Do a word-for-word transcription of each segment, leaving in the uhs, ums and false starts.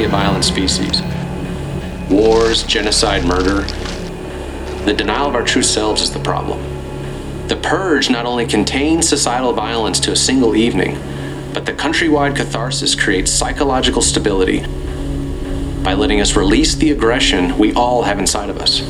a violent species. Wars, genocide, murder. The denial of our true selves is the problem. The Purge not only contains societal violence to a single evening, but the countrywide catharsis creates psychological stability by letting us release the aggression we all have inside of us.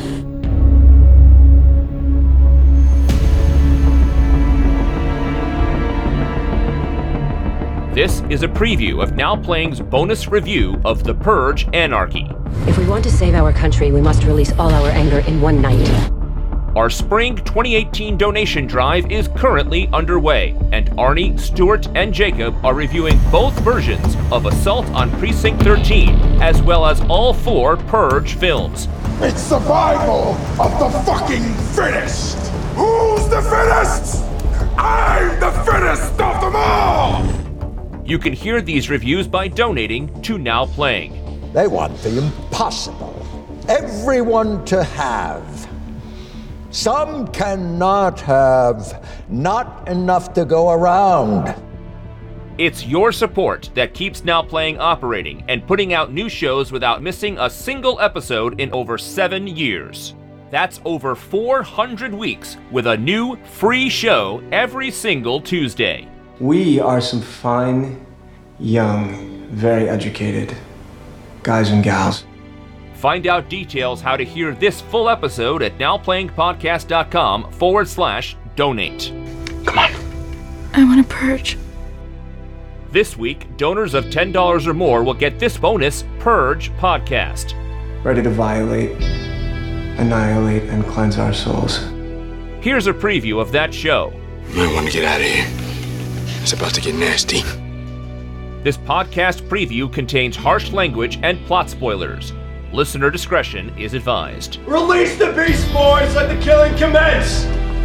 This is a preview of Now Playing's bonus review of The Purge: Anarchy. If we want to save our country, we must release all our anger in one night. Our spring twenty eighteen donation drive is currently underway, and Arnie, Stuart, and Jacob are reviewing both versions of Assault on Precinct thirteen, as well as all four Purge films. It's survival of the fucking fittest! Who's the fittest? I'm the fittest of them all! You can hear these reviews by donating to Now Playing. They want the impossible. Everyone to have. Some cannot have. Not enough to go around. It's your support that keeps Now Playing operating and putting out new shows without missing a single episode in over seven years. That's over four hundred weeks with a new free show every single Tuesday. We are some fine, young, very educated guys and gals. Find out details how to hear this full episode at nowplayingpodcast.com forward slash donate. Come on. I want to purge. This week, donors of ten dollars or more will get this bonus Purge podcast. Ready to violate, annihilate, and cleanse our souls. Here's a preview of that show. I want to get out of here. It's about to get nasty. This podcast preview contains harsh language and plot spoilers. Listener discretion is advised. Release the beast, boys! Let the killing commence!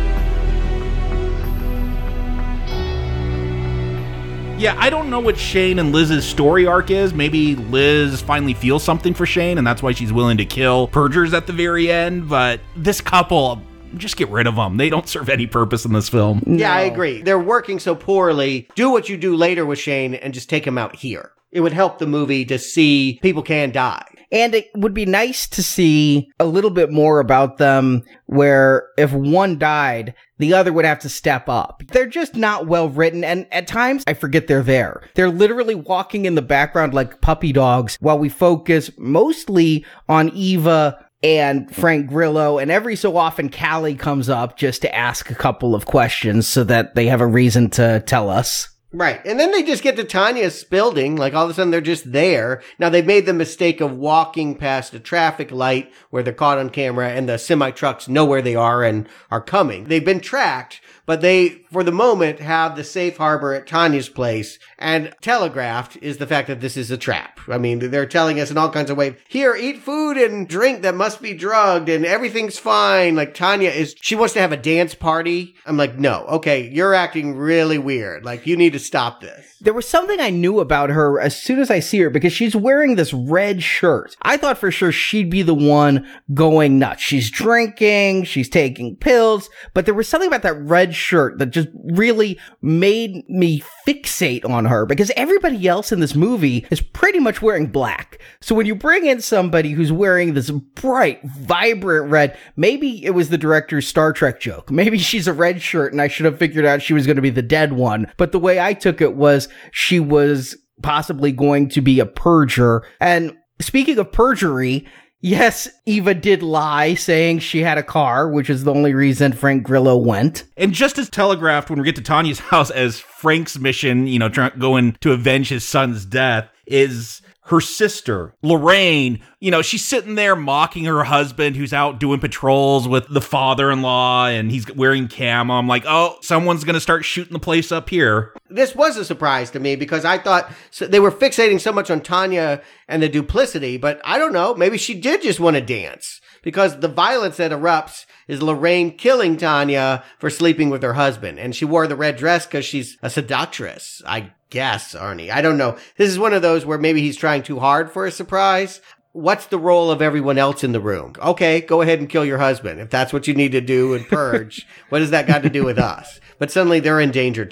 Yeah, I don't know what Shane and Liz's story arc is. Maybe Liz finally feels something for Shane, and that's why she's willing to kill Purgers at the very end. But this couple, just get rid of them. They don't serve any purpose in this film. Yeah, no. I agree. They're working so poorly. Do what you do later with Shane and just take him out here. It would help the movie to see people can die. And it would be nice to see a little bit more about them where if one died, the other would have to step up. They're just not well written, and at times I forget they're there. They're literally walking in the background like puppy dogs while we focus mostly on Eva and Frank Grillo, and every so often Callie comes up just to ask a couple of questions so that they have a reason to tell us. Right. And then they just get to Tanya's building, like all of a sudden they're just there. Now they've made the mistake of walking past a traffic light where they're caught on camera and the semi-trucks know where they are and are coming. They've been tracked, but they, for the moment, have the safe harbor at Tanya's place, and telegraphed is the fact that this is a trap. I mean, they're telling us in all kinds of ways, here, eat food and drink that must be drugged, and everything's fine. Like, Tanya is, she wants to have a dance party. I'm like, no, okay, you're acting really weird. Like, you need to stop this. There was something I knew about her as soon as I see her, because she's wearing this red shirt. I thought for sure she'd be the one going nuts. She's drinking, she's taking pills, but there was something about that red shirt that just really made me fixate on her, because everybody else in this movie is pretty much wearing black. So when you bring in somebody who's wearing this bright, vibrant red, maybe it was the director's Star Trek joke. Maybe she's a red shirt and I should have figured out she was going to be the dead one. But the way I took it was she was possibly going to be a purger. And speaking of perjury, yes, Eva did lie saying she had a car, which is the only reason Frank Grillo went. And just as telegraphed when we get to Tanya's house as Frank's mission, you know, trying going to avenge his son's death, is her sister, Lorraine. You know, she's sitting there mocking her husband who's out doing patrols with the father-in-law, and he's wearing camo. I'm like, oh, someone's going to start shooting the place up here. This was a surprise to me because I thought so they were fixating so much on Tanya and the duplicity, but I don't know. Maybe she did just want to dance, because the violence that erupts is Lorraine killing Tanya for sleeping with her husband. And she wore the red dress because she's a seductress, I guess, Arnie. I don't know. This is one of those where maybe he's trying too hard for a surprise. What's the role of everyone else in the room? Okay, go ahead and kill your husband. If that's what you need to do and purge, what has that got to do with us? But suddenly they're in danger too.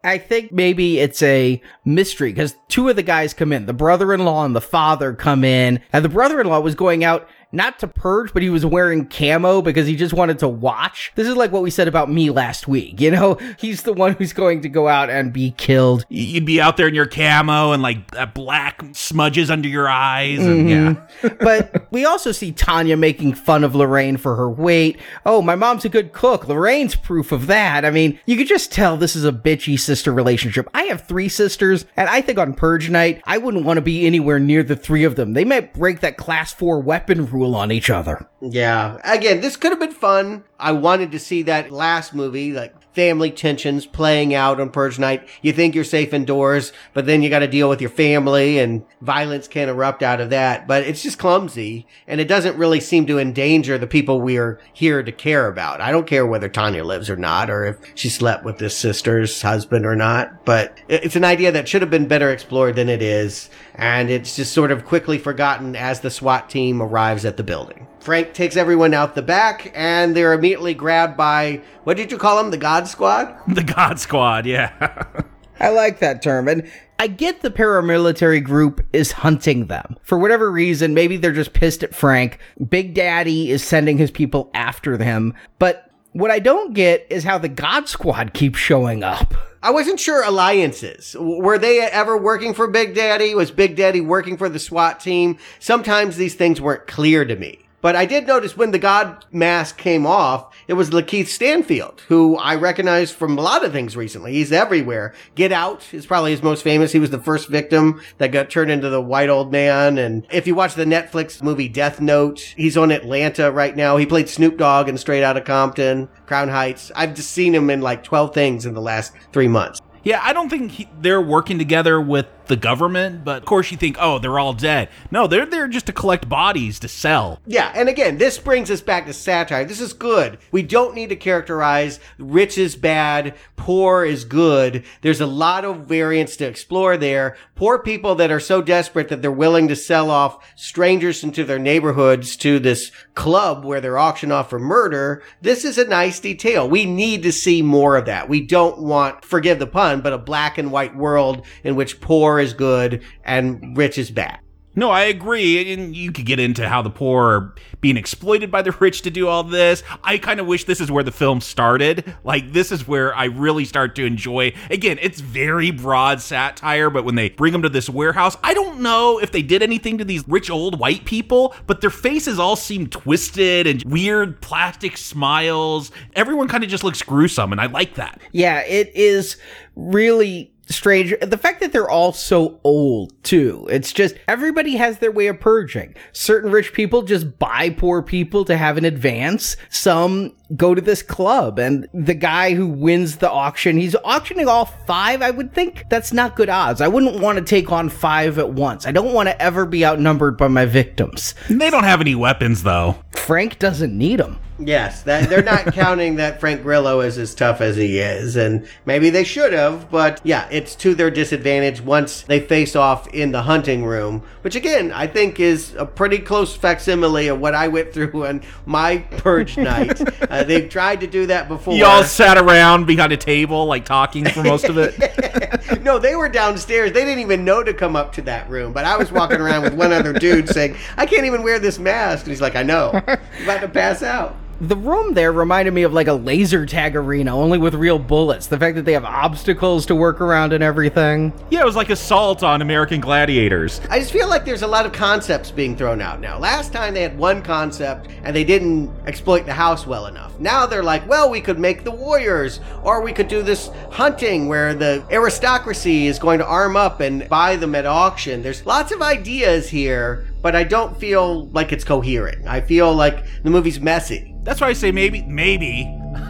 I think maybe it's a mystery because two of the guys come in. The brother-in-law and the father come in, and the brother-in-law was going out not to purge, but he was wearing camo because he just wanted to watch. This is like what we said about me last week. You know, he's the one who's going to go out and be killed. You'd be out there in your camo and like uh, black smudges under your eyes. And Mm-hmm. yeah. But we also see Tanya making fun of Lorraine for her weight. Oh, my mom's a good cook. Lorraine's proof of that. I mean, you could just tell this is a bitchy sister relationship. I have three sisters, and I think on Purge night, I wouldn't want to be anywhere near the three of them. They might break that class four weapon rule on each other. Yeah. Again, this could have been fun. I wanted to see that last movie, like family tensions playing out on Purge night. You think you're safe indoors, but then you got to deal with your family and violence can erupt out of that. But it's just clumsy and it doesn't really seem to endanger the people we are here to care about. I don't care whether Tanya lives or not, or if she slept with this sister's husband or not, but it's an idea that should have been better explored than it is. And it's just sort of quickly forgotten as the SWAT team arrives at the building. Frank takes everyone out the back, and they're immediately grabbed by, what did you call them, the God Squad? The God Squad, yeah. I like that term, and I get the paramilitary group is hunting them. For whatever reason, maybe they're just pissed at Frank. Big Daddy is sending his people after them, but what I don't get is how the God Squad keeps showing up. I wasn't sure alliances. Were they ever working for Big Daddy? Was Big Daddy working for the SWAT team? Sometimes these things weren't clear to me. But I did notice when the God mask came off, it was Lakeith Stanfield, who I recognized from a lot of things recently. He's everywhere. Get Out is probably his most famous. He was the first victim that got turned into the white old man. And if you watch the Netflix movie Death Note, he's on Atlanta right now. He played Snoop Dogg in Straight Outta Compton, Crown Heights. I've just seen him in like twelve things in the last three months. Yeah, I don't think he, they're working together with the government, but of course you think, oh, they're all dead. No, they're there just to collect bodies to sell. Yeah, and again, this brings us back to satire. This is good. We don't need to characterize rich is bad, poor is good. There's a lot of variance to explore there. Poor people that are so desperate that they're willing to sell off strangers into their neighborhoods to this club where they're auctioned off for murder. This is a nice detail. We need to see more of that. We don't want, forgive the pun, but a black and white world in which poor is good and rich is bad. No, I agree. And you could get into how the poor are being exploited by the rich to do all this. I kind of wish this is where the film started. Like, this is where I really start to enjoy. Again, it's very broad satire, but when they bring them to this warehouse, I don't know if they did anything to these rich old white people, but their faces all seem twisted and weird plastic smiles. Everyone kind of just looks gruesome, and I like that. Yeah, it is really strange. The fact that they're all so old, too. It's just, everybody has their way of purging. Certain rich people just buy poor people to have an advance. Some go to this club, and the guy who wins the auction, he's auctioning all five. I would think that's not good odds. I wouldn't want to take on five at once. I don't want to ever be outnumbered by my victims. They don't have any weapons, though. Frank doesn't need them. Yes, that, they're not counting that Frank Grillo is as tough as he is, and maybe they should have, but yeah, it's to their disadvantage once they face off in the hunting room, which again, I think is a pretty close facsimile of what I went through on my purge night. Uh, they've tried to do that before. You all sat around behind a table, like, talking for most of it? No, they were downstairs. They didn't even know to come up to that room, but I was walking around with one other dude saying, I can't even wear this mask, and he's like, I know. I'm about to pass out. The room there reminded me of like a laser tag arena, only with real bullets. The fact that they have obstacles to work around and everything. Yeah, it was like Assault on American Gladiators. I just feel like there's a lot of concepts being thrown out now. Last time they had one concept and they didn't exploit the house well enough. Now they're like, well, we could make the warriors, or we could do this hunting where the aristocracy is going to arm up and buy them at auction. There's lots of ideas here, but I don't feel like it's coherent. I feel like the movie's messy. That's why I say maybe, maybe,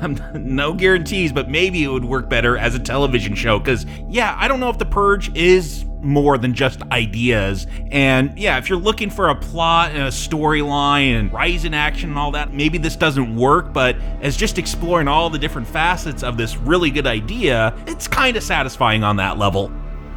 no guarantees, but maybe it would work better as a television show. Because, yeah, I don't know if The Purge is more than just ideas. And, yeah, if you're looking for a plot and a storyline and rise in action and all that, maybe this doesn't work. But as just exploring all the different facets of this really good idea, it's kind of satisfying on that level.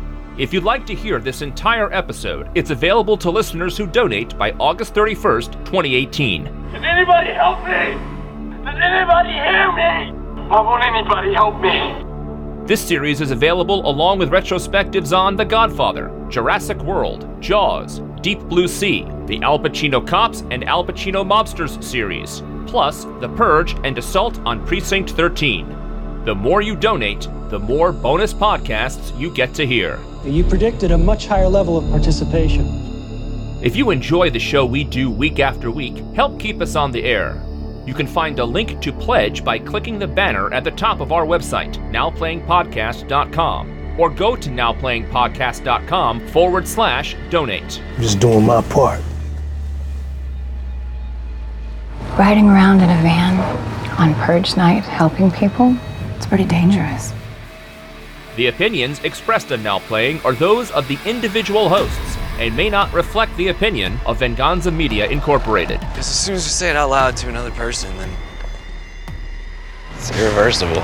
If you'd like to hear this entire episode, it's available to listeners who donate by August thirty-first, twenty eighteen. Does anybody help me? Does anybody hear me? Why won't anybody help me? This series is available along with retrospectives on The Godfather, Jurassic World, Jaws, Deep Blue Sea, the Al Pacino Cops and Al Pacino Mobsters series, plus The Purge and Assault on Precinct thirteen. The more you donate, the more bonus podcasts you get to hear. You predicted a much higher level of participation. If you enjoy the show we do week after week, help keep us on the air. You can find a link to pledge by clicking the banner at the top of our website, now playing podcast dot com, or go to now playing podcast dot com forward slash donate. I'm just doing my part. Riding around in a van on Purge night helping people, it's pretty dangerous. The opinions expressed in Now Playing are those of the individual hosts and may not reflect the opinion of Venganza Media Incorporated. Because as soon as you say it out loud to another person, then it's irreversible.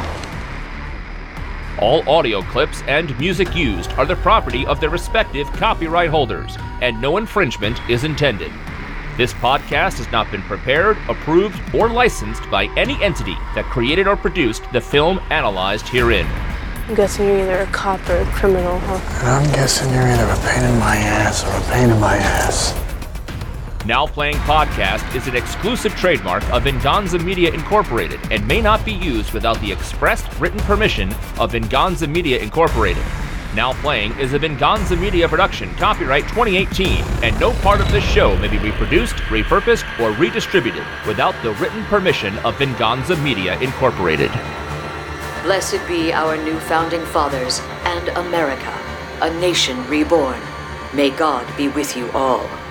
All audio clips and music used are the property of their respective copyright holders, and no infringement is intended. This podcast has not been prepared, approved, or licensed by any entity that created or produced the film analyzed herein. I'm guessing you're either a cop or a criminal, huh? And I'm guessing you're either a pain in my ass or a pain in my ass. Now Playing Podcast is an exclusive trademark of Venganza Media Incorporated and may not be used without the expressed written permission of Venganza Media Incorporated. Now Playing is a Venganza Media production, copyright twenty eighteen, and no part of this show may be reproduced, repurposed, or redistributed without the written permission of Venganza Media Incorporated. Blessed be our new founding fathers and America, a nation reborn. May God be with you all.